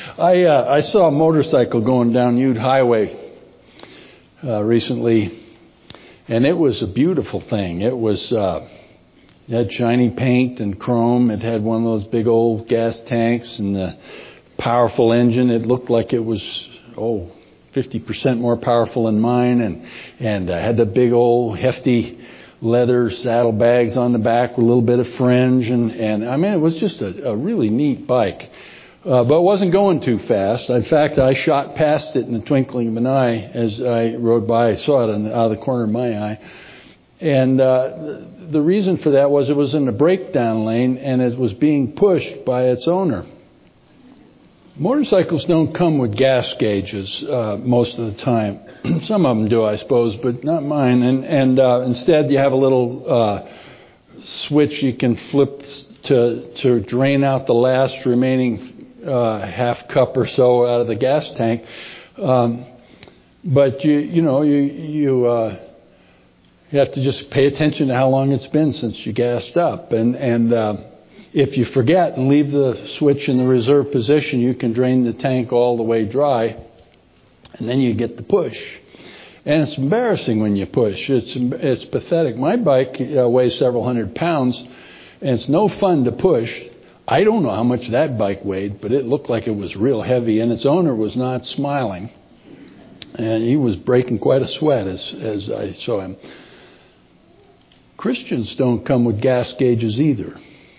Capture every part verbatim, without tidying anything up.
I uh, I saw a motorcycle going down Ute Highway uh, recently, and it was a beautiful thing. It was uh, it had shiny paint and chrome. It had one of those big old gas tanks and a powerful engine. It looked like it was oh fifty percent more powerful than mine, and and uh, had the big old hefty leather saddlebags on the back with a little bit of fringe, and and I mean it was just a, a really neat bike. Uh, but it wasn't going too fast. In fact, I shot past it in the twinkling of an eye as I rode by. I saw it in the, out of the corner of my eye. And uh, the, the reason for that was it was in the breakdown lane and it was being pushed by its owner. Motorcycles don't come with gas gauges uh, most of the time. Some of them do, I suppose, but not mine. And, and uh, instead, you have a little uh, switch you can flip to to drain out the last remaining Uh, half cup or so out of the gas tank, um, but you you know you you uh, you have to just pay attention to how long it's been since you gassed up, and and uh, if you forget and leave the switch in the reserve position, you can drain the tank all the way dry, and then you get the push, and it's embarrassing when you push. It's it's pathetic. My bike uh, weighs several hundred pounds, and it's no fun to push. I don't know how much that bike weighed, but it looked like it was real heavy, and its owner was not smiling. And he was breaking quite a sweat as, as I saw him. Christians don't come with gas gauges either.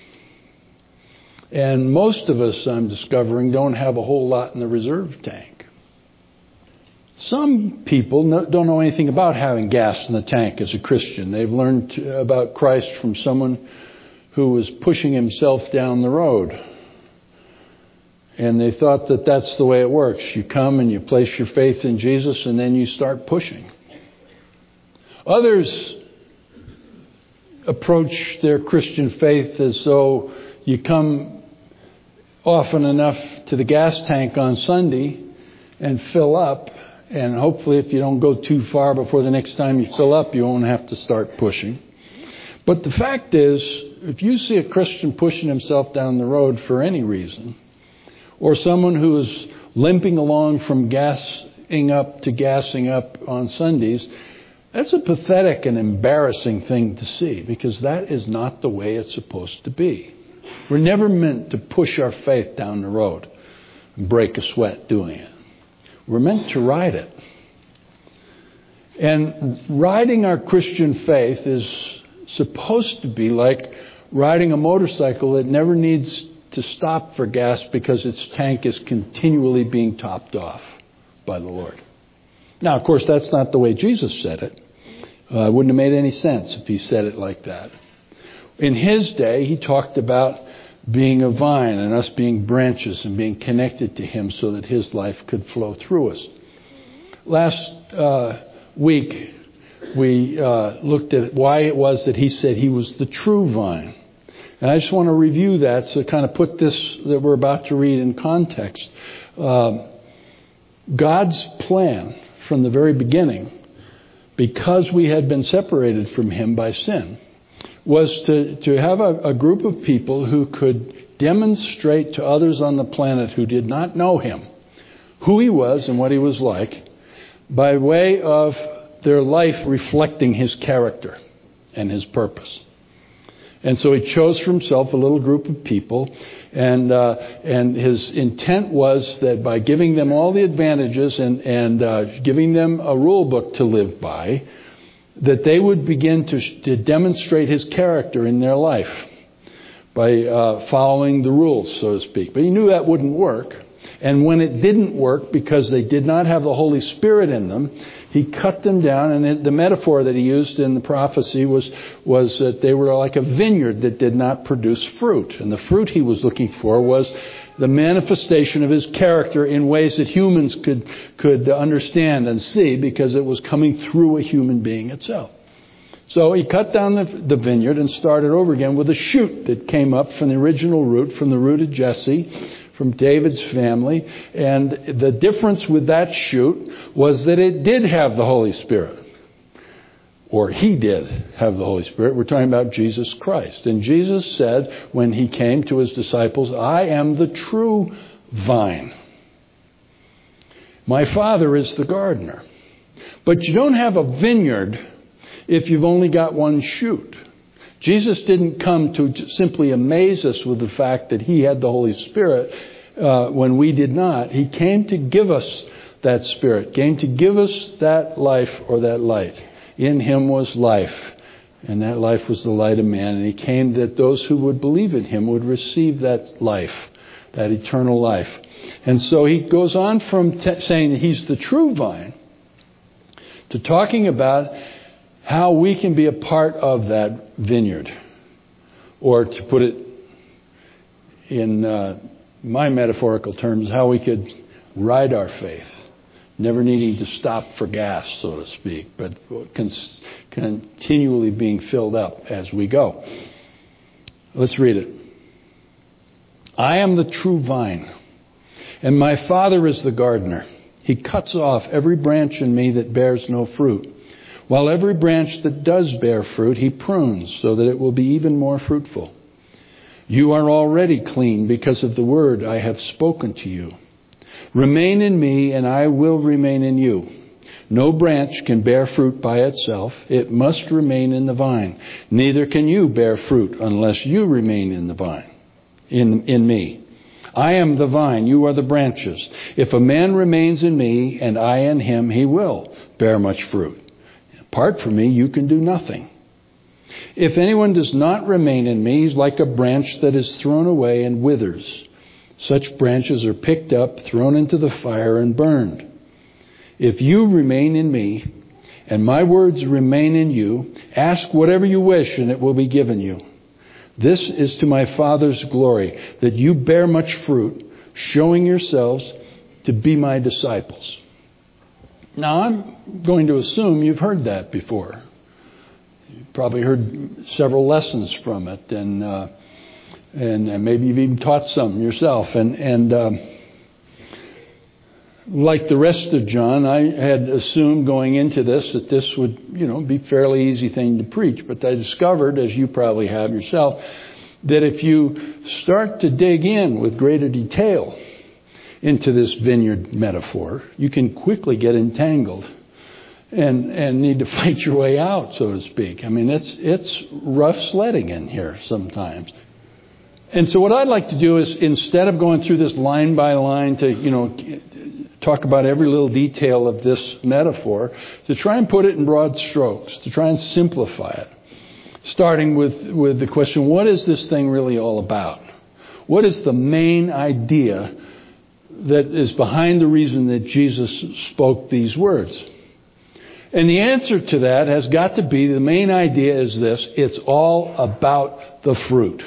And most of us, I'm discovering, don't have a whole lot in the reserve tank. Some people no, don't know anything about having gas in the tank as a Christian. They've learned about Christ from someone who was pushing himself down the road. And they thought that that's the way it works. You come and you place your faith in Jesus and then you start pushing. Others approach their Christian faith as though you come often enough to the gas tank on Sunday and fill up, and hopefully if you don't go too far before the next time you fill up, you won't have to start pushing. But the fact is, if you see a Christian pushing himself down the road for any reason, or someone who is limping along from gassing up to gassing up on Sundays, that's a pathetic and embarrassing thing to see, because that is not the way it's supposed to be. We're never meant to push our faith down the road and break a sweat doing it. We're meant to ride it. And riding our Christian faith is supposed to be like riding a motorcycle that never needs to stop for gas because its tank is continually being topped off by the Lord. Now, of course, that's not the way Jesus said it. Uh, it wouldn't have made any sense if he said it like that. In his day, he talked about being a vine and us being branches and being connected to him so that his life could flow through us. Last uh, week, we uh, looked at why it was that he said he was the true vine. And I just want to review that to kind of put this that we're about to read in context. Um, God's plan from the very beginning, because we had been separated from him by sin, was to, to have a, a group of people who could demonstrate to others on the planet who did not know him who he was and what he was like, by way of their life reflecting his character and his purpose. And so he chose for himself a little group of people, and uh, and his intent was that by giving them all the advantages and, and uh, giving them a rule book to live by, that they would begin to, to demonstrate his character in their life by uh, following the rules, so to speak. But he knew that wouldn't work. And when it didn't work because they did not have the Holy Spirit in them, he cut them down. And the metaphor that he used in the prophecy was, was that they were like a vineyard that did not produce fruit. And the fruit he was looking for was the manifestation of his character in ways that humans could, could understand and see, because it was coming through a human being itself. So he cut down the, the vineyard and started over again with a shoot that came up from the original root, from the root of Jesse, from David's family. And the difference with that shoot was that it did have the Holy Spirit. Or he did have the Holy Spirit. We're talking about Jesus Christ. And Jesus said when he came to his disciples, I am the true vine. My Father is the gardener. But you don't have a vineyard if you've only got one shoot. Jesus didn't come to simply amaze us with the fact that he had the Holy Spirit uh, when we did not. He came to give us that Spirit, came to give us that life or that light. In him was life, and that life was the light of man. And he came that those who would believe in him would receive that life, that eternal life. And so he goes on from t- saying that he's the true vine to talking about how we can be a part of that vineyard. Or to put it in uh, my metaphorical terms, how we could ride our faith, never needing to stop for gas, so to speak, but con- continually being filled up as we go. Let's read it. I am the true vine, and my Father is the gardener. He cuts off every branch in me that bears no fruit, while every branch that does bear fruit, he prunes so that it will be even more fruitful. You are already clean because of the word I have spoken to you. Remain in me, and I will remain in you. No branch can bear fruit by itself. It must remain in the vine. Neither can you bear fruit unless you remain in the vine, in, in me. I am the vine, you are the branches. If a man remains in me, and I in him, he will bear much fruit. Apart from me, you can do nothing. If anyone does not remain in me, he's like a branch that is thrown away and withers. Such branches are picked up, thrown into the fire, and burned. If you remain in me, and my words remain in you, ask whatever you wish, and it will be given you. This is to my Father's glory, that you bear much fruit, showing yourselves to be my disciples. Now, I'm going to assume you've heard that before. You've probably heard several lessons from it, and uh, and maybe you've even taught some yourself. And and uh, like the rest of John, I had assumed going into this that this would, you know, be a fairly easy thing to preach. But I discovered, as you probably have yourself, that if you start to dig in with greater detail into this vineyard metaphor, you can quickly get entangled and and need to fight your way out, so to speak. I mean, it's it's rough sledding in here sometimes. And so what I'd like to do is, instead of going through this line by line to, you know, talk about every little detail of this metaphor, to try and put it in broad strokes, to try and simplify it. Starting with, with the question, what is this thing really all about? What is the main idea that is behind the reason that Jesus spoke these words? And the answer to that has got to be, the main idea is this: it's all about the fruit.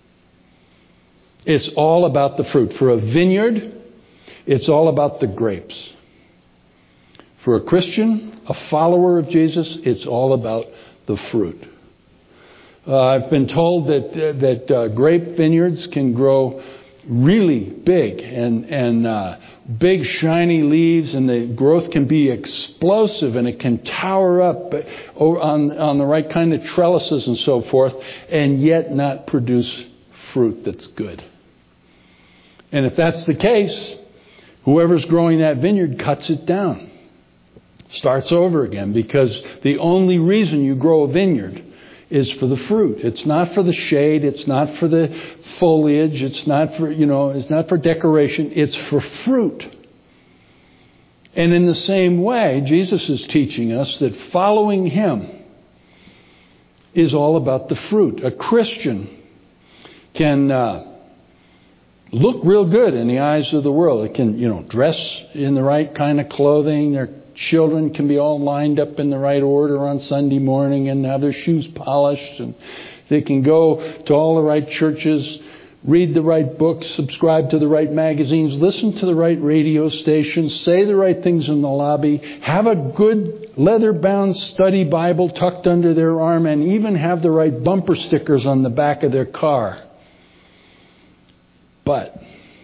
It's all about the fruit. For a vineyard, it's all about the grapes. For a Christian, a follower of Jesus, it's all about the fruit. Uh, I've been told that uh, that uh, grape vineyards can grow really big and and uh, big shiny leaves, and the growth can be explosive, and it can tower up on on the right kind of trellises and so forth, and yet not produce fruit that's good. And if that's the case, whoever's growing that vineyard cuts it down, starts over again, because the only reason you grow a vineyard is for the fruit. It's not for the shade. It's not for the foliage. It's not for, you know, it's not for decoration. It's for fruit. And in the same way, Jesus is teaching us that following him is all about the fruit. A Christian can uh, look real good in the eyes of the world. It can, you know, dress in the right kind of clothing. Their children can be all lined up in the right order on Sunday morning and have their shoes polished. And they can go to all the right churches, read the right books, subscribe to the right magazines, listen to the right radio stations, say the right things in the lobby, have a good leather-bound study Bible tucked under their arm, and even have the right bumper stickers on the back of their car. But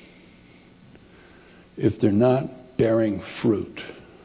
if they're not bearing fruit,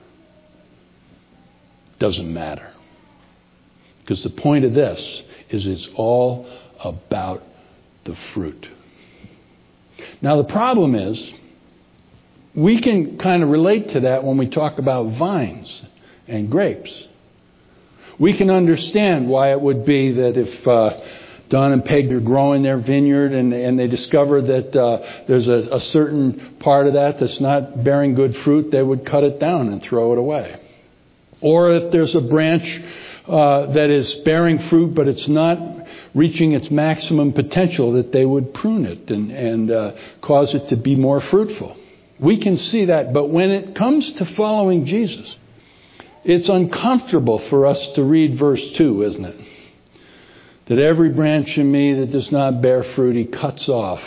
doesn't matter. Because the point of this is it's all about the fruit. Now the problem is, we can kind of relate to that when we talk about vines and grapes. We can understand why it would be that if uh, Don and Peg are growing their vineyard and, and they discover that uh, there's a, a certain part of that that's not bearing good fruit, they would cut it down and throw it away. Or if there's a branch uh, that is bearing fruit but it's not reaching its maximum potential, that they would prune it and, and uh, cause it to be more fruitful. We can see that, but when it comes to following Jesus, it's uncomfortable for us to read verse two, isn't it? That every branch in me that does not bear fruit, he cuts off.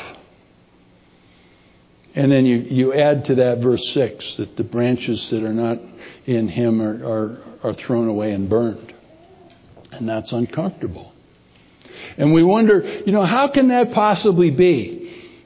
And then you, you add to that verse six, that the branches that are not in him are, are, are thrown away and burned. And that's uncomfortable. And we wonder, you know, how can that possibly be?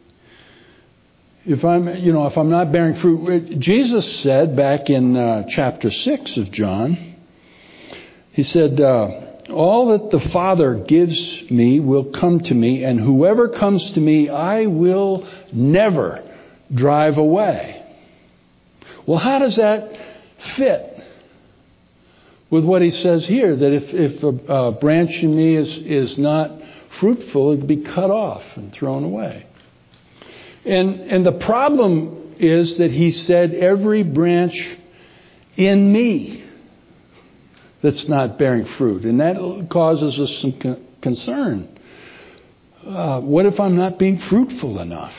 If I'm, you know, if I'm not bearing fruit. Jesus said back in uh, chapter six of John, he said, uh, all that the Father gives me will come to me, and whoever comes to me, I will never drive away. Well, how does that fit with what he says here? That if, if a, a branch in me is, is not fruitful, it would be cut off and thrown away. And, and the problem is that he said, every branch in me that's not bearing fruit. And that causes us some con- concern. Uh, what if I'm not being fruitful enough?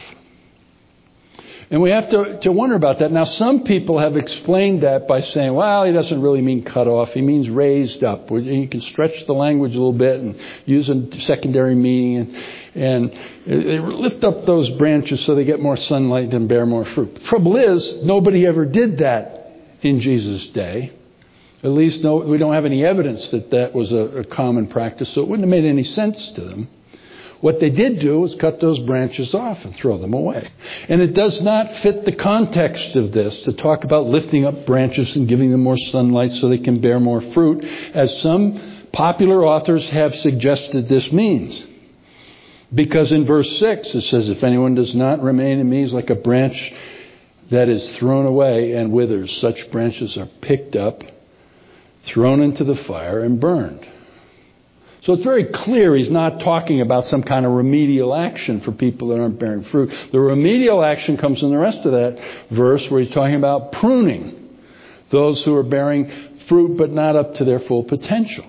And we have to, to wonder about that. Now, some people have explained that by saying, well, he doesn't really mean cut off. He means raised up. You can stretch the language a little bit and use a secondary meaning. And, and they lift up those branches so they get more sunlight and bear more fruit. The trouble is, nobody ever did that in Jesus' day. At least no, we don't have any evidence that that was a, a common practice, so it wouldn't have made any sense to them. What they did do was cut those branches off and throw them away. And it does not fit the context of this to talk about lifting up branches and giving them more sunlight so they can bear more fruit, as some popular authors have suggested this means. Because in verse six it says, if anyone does not remain in me, he's like a branch that is thrown away and withers. Such branches are picked up, thrown into the fire, and burned. So it's very clear he's not talking about some kind of remedial action for people that aren't bearing fruit. The remedial action comes in the rest of that verse where he's talking about pruning those who are bearing fruit but not up to their full potential.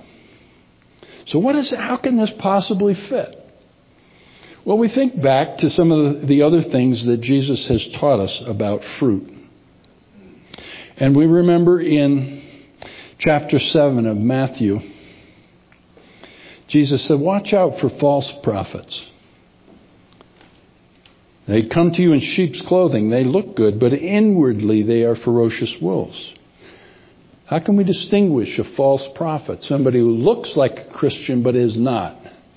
So what is? How can this possibly fit? Well, we think back to some of the, the other things that Jesus has taught us about fruit. And we remember in chapter seven of Matthew, Jesus said, watch out for false prophets. They come to you in sheep's clothing. They look good, but inwardly they are ferocious wolves. How can we distinguish a false prophet? Somebody who looks like a Christian but is not.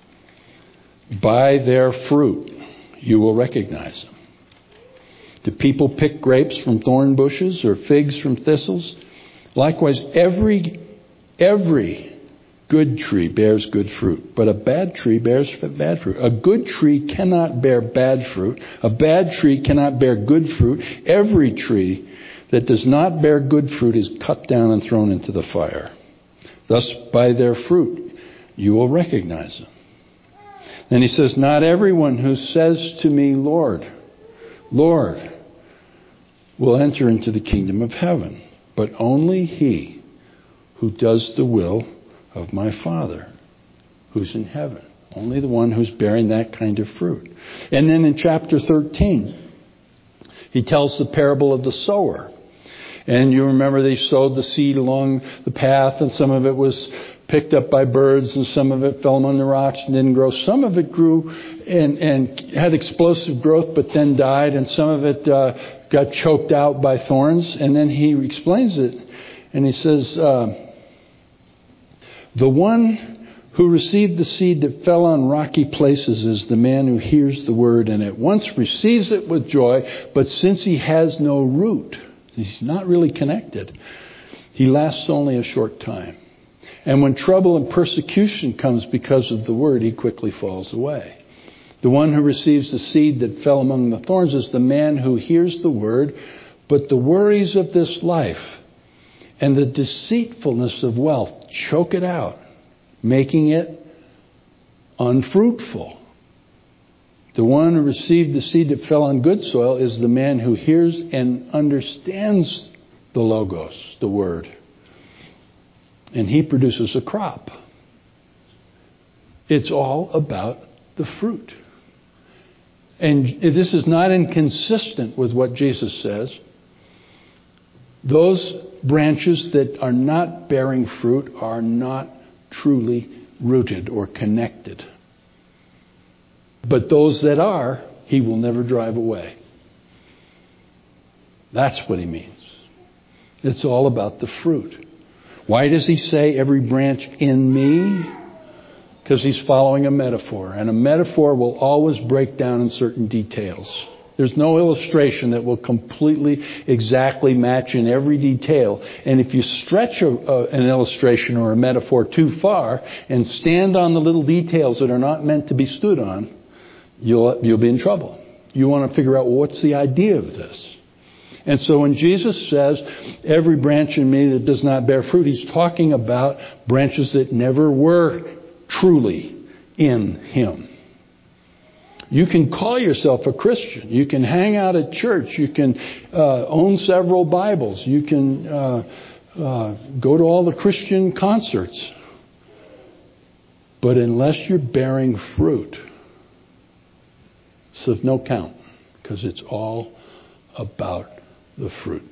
By their fruit, you will recognize them. Do people pick grapes from thorn bushes or figs from thistles? Likewise, every, every good tree bears good fruit, but a bad tree bears bad fruit. A good tree cannot bear bad fruit. A bad tree cannot bear good fruit. Every tree that does not bear good fruit is cut down and thrown into the fire. Thus, by their fruit, you will recognize them. Then he says, not everyone who says to me, Lord, Lord, will enter into the kingdom of heaven, but only he who does the will of my Father who's in heaven. Only the one who's bearing that kind of fruit. And then in chapter thirteen, he tells the parable of the sower. And you remember they sowed the seed along the path, and some of it was picked up by birds, and some of it fell among the rocks and didn't grow. Some of it grew and, and had explosive growth but then died, and some of it uh, got choked out by thorns. And then he explains it, and he says, uh, the one who received the seed that fell on rocky places is the man who hears the word and at once receives it with joy, but since he has no root, he's not really connected, he lasts only a short time. And when trouble and persecution comes because of the word, he quickly falls away. The one who receives the seed that fell among the thorns is the man who hears the word, But the worries of this life and the deceitfulness of wealth choke it out, making it unfruitful. The one who received the seed that fell on good soil is the man who hears and understands the Logos, the Word. And he produces a crop. It's all about the fruit. And this is not inconsistent with what Jesus says. Those branches that are not bearing fruit are not truly rooted or connected. But those that are, he will never drive away. That's what he means. It's all about the fruit. Why does he say every branch in me? Because he's following a metaphor. And a metaphor will always break down in certain details. There's no illustration that will completely exactly match in every detail. And if you stretch a, a, an illustration or a metaphor too far and stand on the little details that are not meant to be stood on, you'll, you'll be in trouble. You want to figure out, well, what's the idea of this? And so when Jesus says, every branch in me that does not bear fruit, he's talking about branches that never were truly in him. You can call yourself a Christian. You can hang out at church. You can uh, own several Bibles. You can uh, uh, go to all the Christian concerts. But unless you're bearing fruit, it's of no count, because it's all about the fruit.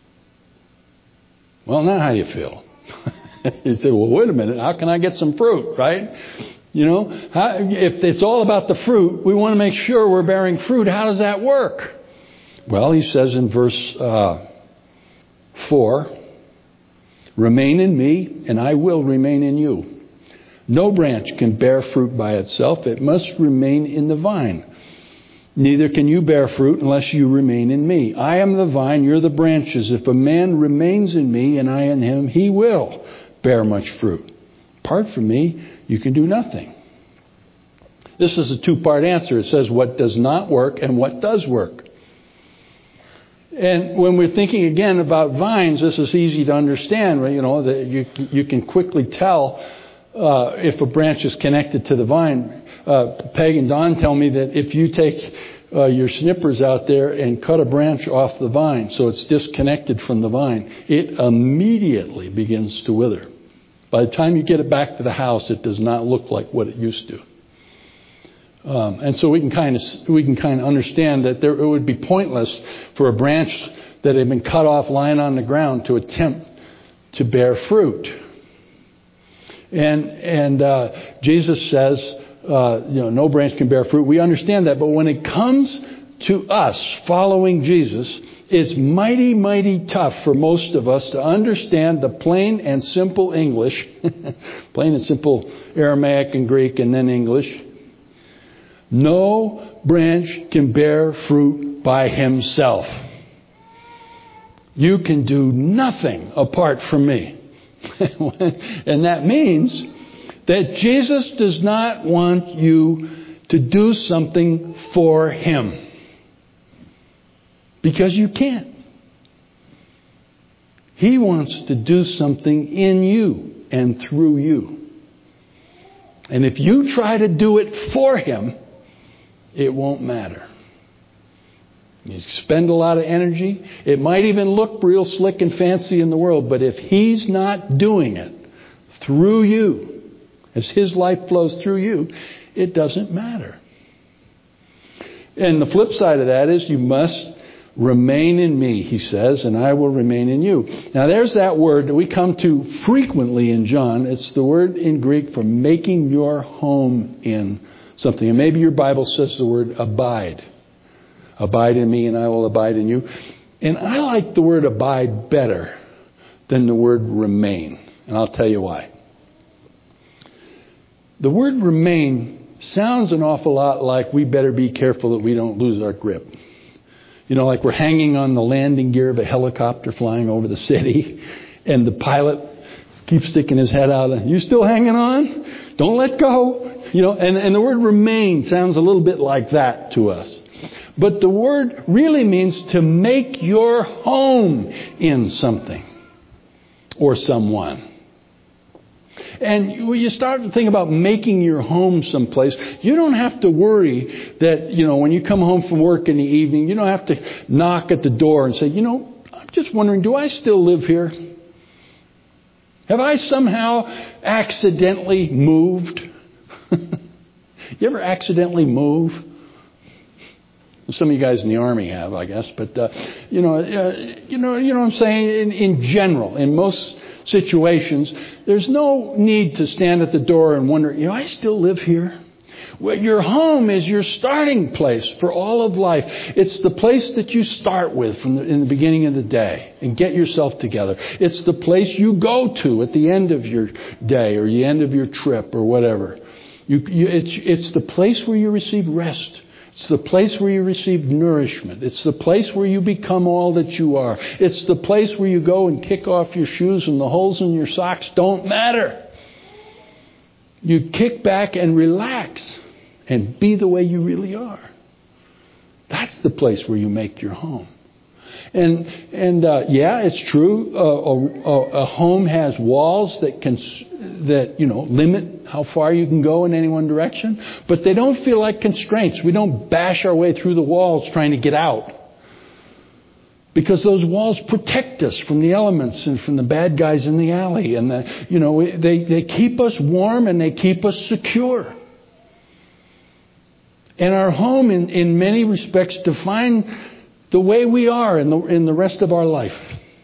Well, now how do you feel? You say, well, wait a minute. How can I get some fruit, right? You know, how, if it's all about the fruit, we want to make sure we're bearing fruit. How does that work? Well, he says in verse uh, four, remain in me, and I will remain in you. No branch can bear fruit by itself. It must remain in the vine. Neither can you bear fruit unless you remain in me. I am the vine, you're the branches. If a man remains in me and I in him, he will bear much fruit. Apart from me, you can do nothing. This is a two-part answer. It says what does not work and what does work. And when we're thinking again about vines, this is easy to understand. You know, that you you can quickly tell uh, if a branch is connected to the vine. Uh, Peg and Don tell me that if you take uh, your snippers out there and cut a branch off the vine so it's disconnected from the vine, it immediately begins to wither. By the time you get it back to the house, it does not look like what it used to. Um, and so we can kind of we can kind of understand that there, it would be pointless for a branch that had been cut off lying on the ground to attempt to bear fruit. And and uh, Jesus says, uh, you know, no branch can bear fruit. We understand that, but when it comes to us following Jesus, it's mighty, mighty tough for most of us to understand the plain and simple English, plain and simple Aramaic and Greek and then English. No branch can bear fruit by himself. You can do nothing apart from me. And that means that Jesus does not want you to do something for him. Because you can't. He wants to do something in you and through you. And if you try to do it for him, it won't matter. You spend a lot of energy. It might even look real slick and fancy in the world, but if he's not doing it through you, as his life flows through you, it doesn't matter. And the flip side of that is you must remain in me, he says, and I will remain in you. Now there's that word that we come to frequently in John. It's the word in Greek for making your home in something. And maybe your Bible says the word abide. Abide in me and I will abide in you. And I like the word abide better than the word remain. And I'll tell you why. The word remain sounds an awful lot like we better be careful that we don't lose our grip. You know, like we're hanging on the landing gear of a helicopter flying over the city, and the pilot keeps sticking his head out. You still hanging on? Don't let go. You know, and, and the word remain sounds a little bit like that to us. But the word really means to make your home in something or someone. And when you start to think about making your home someplace, you don't have to worry that, you know, when you come home from work in the evening, you don't have to knock at the door and say, you know, I'm just wondering, do I still live here? Have I somehow accidentally moved? You ever accidentally move? Some of you guys in the Army have, I guess. But, uh, you know, uh, you know, you know what I'm saying? In, in general, in most situations, there's no need to stand at the door and wonder, you know, I still live here. Well, your home is your starting place for all of life. It's the place that you start with from the, in the beginning of the day and get yourself together. It's the place you go to at the end of your day or the end of your trip or whatever. You, you, it's, it's the place where you receive rest. It's the place where you receive nourishment. It's the place where you become all that you are. It's the place where you go and kick off your shoes and the holes in your socks don't matter. You kick back and relax and be the way you really are. That's the place where you make your home. And and uh, yeah, it's true. Uh, a, a home has walls that can that you know limit how far you can go in any one direction, but they don't feel like constraints. We don't bash our way through the walls trying to get out, because those walls protect us from the elements and from the bad guys in the alley, and the, you know they they keep us warm and they keep us secure. And our home, in, in many respects, define the way we are in the, in the rest of our life.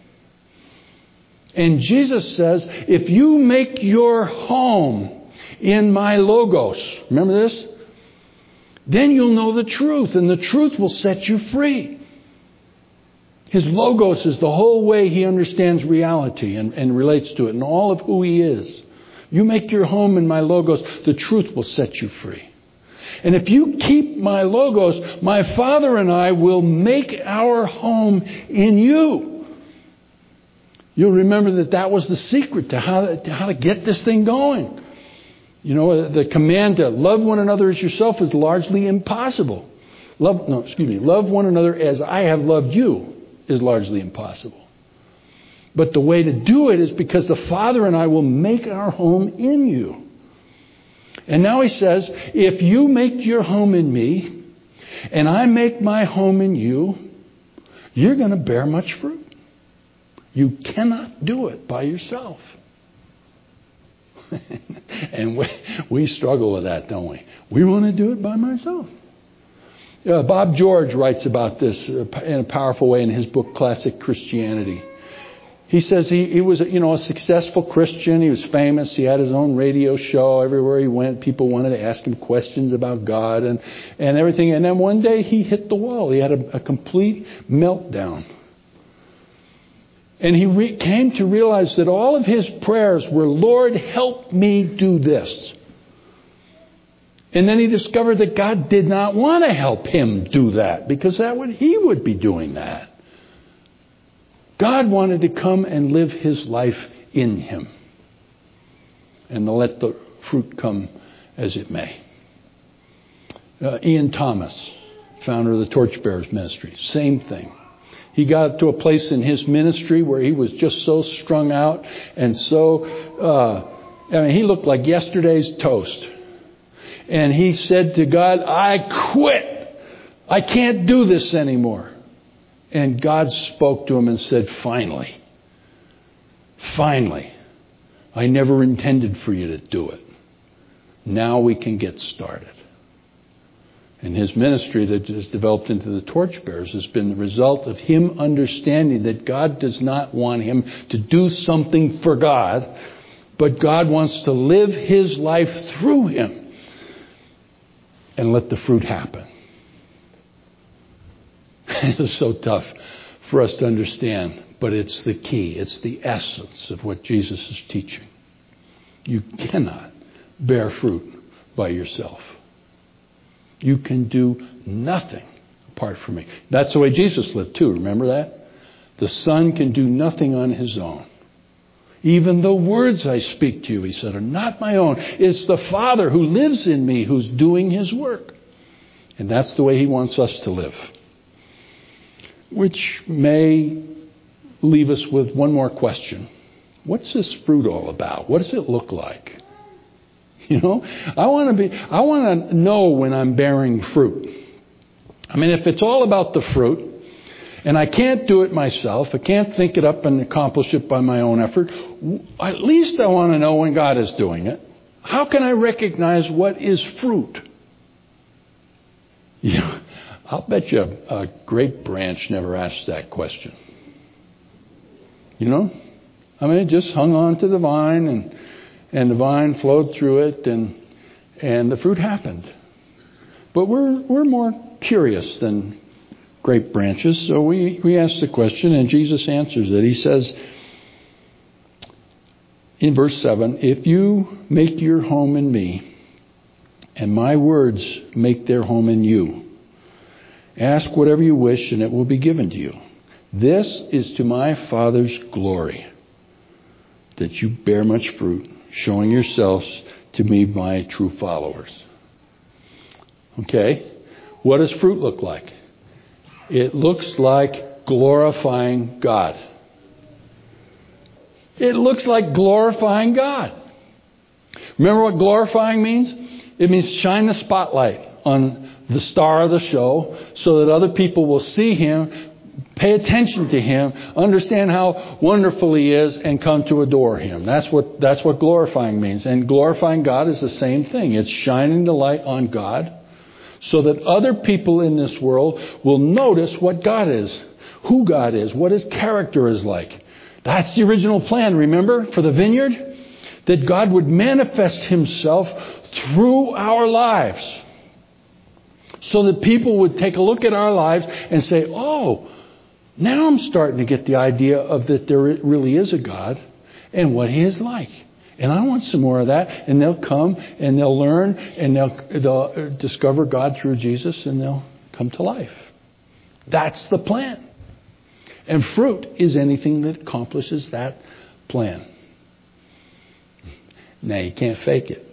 And Jesus says, if you make your home in my logos, remember this? Then you'll know the truth, and the truth will set you free. His logos is the whole way he understands reality and, and relates to it and all of who he is. You make your home in my logos, the truth will set you free. And if you keep my logos, my Father and I will make our home in you. You'll remember that that was the secret to how to, to how to get this thing going. You know, the command to love one another as yourself is largely impossible. Love, no, excuse me, love one another as I have loved you is largely impossible. But the way to do it is because the Father and I will make our home in you. And now he says, if you make your home in me, and I make my home in you, you're going to bear much fruit. You cannot do it by yourself. And we, we struggle with that, don't we? We want to do it by myself. Uh, Bob George writes about this in a powerful way in his book, Classic Christianity. He says he, he was, you know, a successful Christian. He was famous. He had his own radio show. Everywhere he went, people wanted to ask him questions about God and, and everything. And then one day he hit the wall. He had a, a complete meltdown. And he re- came to realize that all of his prayers were, Lord, help me do this. And then he discovered that God did not want to help him do that, because that would he would be doing that. God wanted to come and live his life in him and to let the fruit come as it may. Uh, Ian Thomas, founder of the Torchbearers Ministry, same thing. He got to a place in his ministry where he was just so strung out and so, uh, I mean, he looked like yesterday's toast. And he said to God, I quit. I can't do this anymore. And God spoke to him and said, finally, finally, I never intended for you to do it. Now we can get started. And his ministry that has developed into the Torchbearers has been the result of him understanding that God does not want him to do something for God, but God wants to live his life through him and let the fruit happen. It's so tough for us to understand, but it's the key. It's the essence of what Jesus is teaching. You cannot bear fruit by yourself. You can do nothing apart from me. That's the way Jesus lived too, remember that? The Son can do nothing on his own. Even the words I speak to you, he said, are not my own. It's the Father who lives in me who's doing his work. And that's the way he wants us to live. Which may leave us with one more question. What's this fruit all about? What does it look like? You know, I want to be, I want to know when I'm bearing fruit. I mean, if it's all about the fruit, and I can't do it myself, I can't think it up and accomplish it by my own effort, at least I want to know when God is doing it. How can I recognize what is fruit? You know, I'll bet you a, a grape branch never asked that question. You know? I mean, it just hung on to the vine, and and the vine flowed through it, and and the fruit happened. But we're we're more curious than grape branches, so we, we ask the question, and Jesus answers it. He says in verse seven, if you make your home in me, and my words make their home in you, ask whatever you wish, and it will be given to you. This is to my Father's glory, that you bear much fruit, showing yourselves to be my true followers. Okay, what does fruit look like? It looks like glorifying God. It looks like glorifying God. Remember what glorifying means? It means shine the spotlight on the star of the show so that other people will see him, pay attention to him, understand how wonderful he is, and come to adore him. That's what that's what glorifying means. And glorifying God is the same thing. It's shining the light on God so that other people in this world will notice what God is, who God is, what his character is like. That's the original plan, remember, for the vineyard? That God would manifest himself through our lives so that people would take a look at our lives and say, oh, now I'm starting to get the idea of that there really is a God and what he is like. And I want some more of that. And they'll come and they'll learn and they'll, they'll discover God through Jesus and they'll come to life. That's the plan. And fruit is anything that accomplishes that plan. Now, you can't fake it.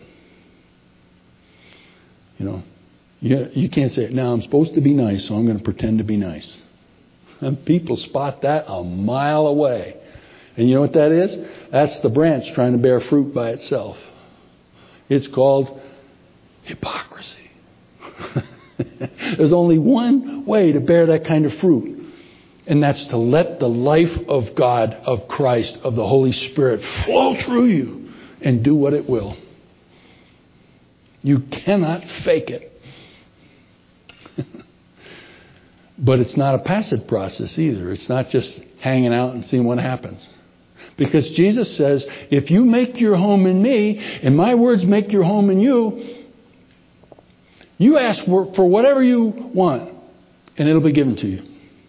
You know, you, you can't say, now I'm supposed to be nice, so I'm going to pretend to be nice. And people spot that a mile away. And you know what that is? That's the branch trying to bear fruit by itself. It's called hypocrisy. There's only one way to bear that kind of fruit. And that's to let the life of God, of Christ, of the Holy Spirit flow through you and do what it will. You cannot fake it. But it's not a passive process either. It's not just hanging out and seeing what happens. Because Jesus says, if you make your home in me, and my words make your home in you, you ask for, for whatever you want, and it'll be given to you.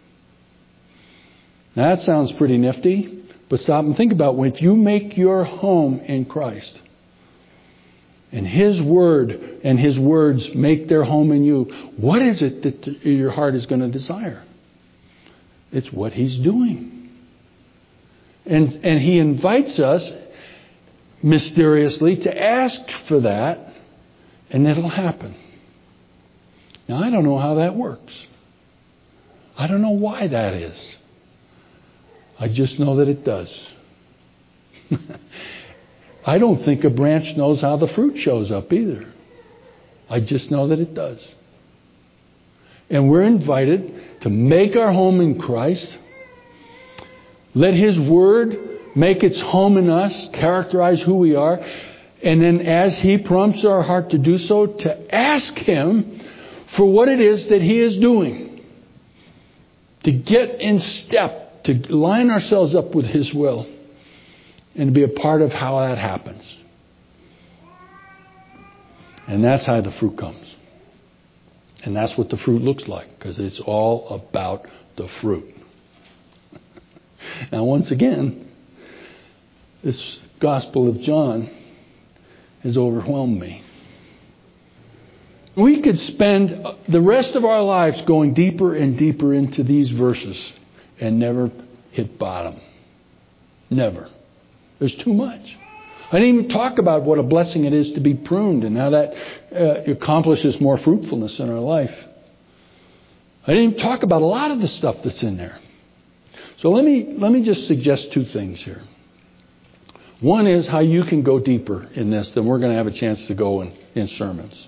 Now that sounds pretty nifty, but stop and think about when you make your home in Christ, and his word and his words make their home in you, what is it that your heart is going to desire? It's what he's doing. And, and he invites us mysteriously to ask for that, and it'll happen. Now, I don't know how that works. I don't know why that is. I just know that it does. I don't think a branch knows how the fruit shows up either. I just know that it does. And we're invited to make our home in Christ. Let his word make its home in us, characterize who we are. And then as he prompts our heart to do so, to ask him for what it is that he is doing. To get in step, to line ourselves up with his will. And to be a part of how that happens. And that's how the fruit comes. And that's what the fruit looks like. Because it's all about the fruit. Now, once again, this Gospel of John has overwhelmed me. We could spend the rest of our lives going deeper and deeper into these verses and never hit bottom. Never. There's too much. I didn't even talk about what a blessing it is to be pruned and how that uh, accomplishes more fruitfulness in our life. I didn't even talk about a lot of the stuff that's in there. So let me let me just suggest two things here. One is how you can go deeper in this than we're going to have a chance to go in, in sermons.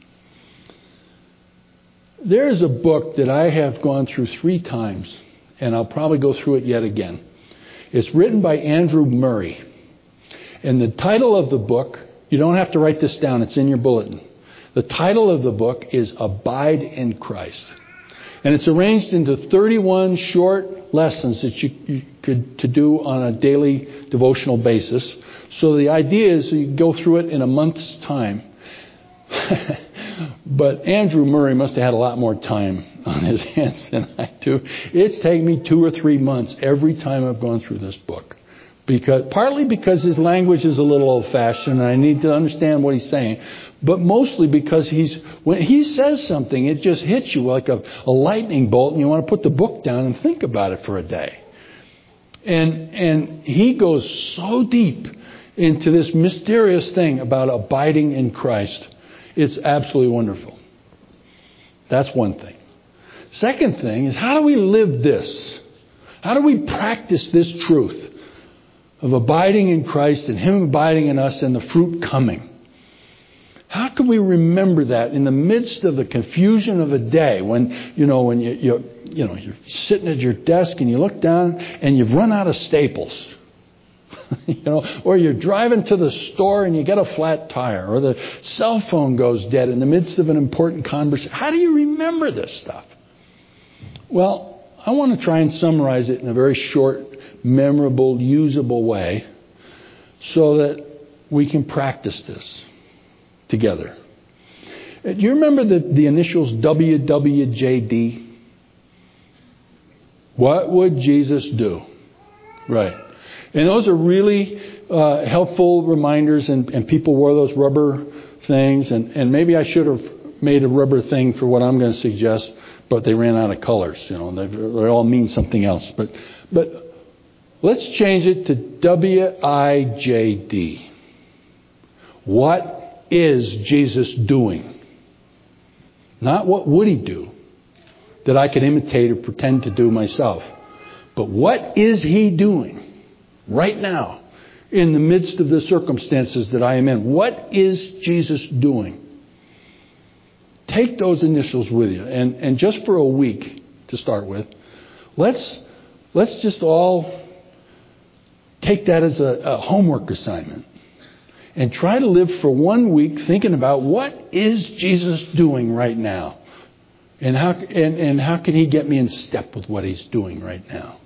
There's a book that I have gone through three times, and I'll probably go through it yet again. It's written by Andrew Murray. And the title of the book, you don't have to write this down, it's in your bulletin. The title of the book is Abide in Christ. And it's arranged into thirty-one short lessons that you, you could to do on a daily devotional basis. So the idea is you go through it in a month's time. But Andrew Murray must have had a lot more time on his hands than I do. It's taken me two or three months every time I've gone through this book. Because partly because his language is a little old-fashioned and I need to understand what he's saying. But mostly because he's when he says something, it just hits you like a, a lightning bolt and you want to put the book down and think about it for a day. And and he goes so deep into this mysterious thing about abiding in Christ. It's absolutely wonderful. That's one thing. Second thing is, how do we live this? How do we practice this truth of abiding in Christ and Him abiding in us and the fruit coming? How can we remember that in the midst of the confusion of a day when, you know, when you, you, you know, you're sitting at your desk and you look down and you've run out of staples? You know, or you're driving to the store and you get a flat tire, or the cell phone goes dead in the midst of an important conversation. How do you remember this stuff? Well, I want to try and summarize it in a very short, memorable, usable way so that we can practice this together. Do you remember the, the initials W W J D? What would Jesus do? Right. And those are really uh, helpful reminders, and, and people wore those rubber things. And, and maybe I should have made a rubber thing for what I'm going to suggest, but they ran out of colors. You know, they, they all mean something else. But but let's change it to W I J D. What is Jesus doing? Not what would He do that I could imitate or pretend to do myself. But what is He doing right now in the midst of the circumstances that I am in? What is Jesus doing? Take those initials with you. And, and just for a week to start with, let's, let's just all take that as a, a homework assignment. And try to live for one week thinking about what is Jesus doing right now? And how, and, and how can He get me in step with what He's doing right now?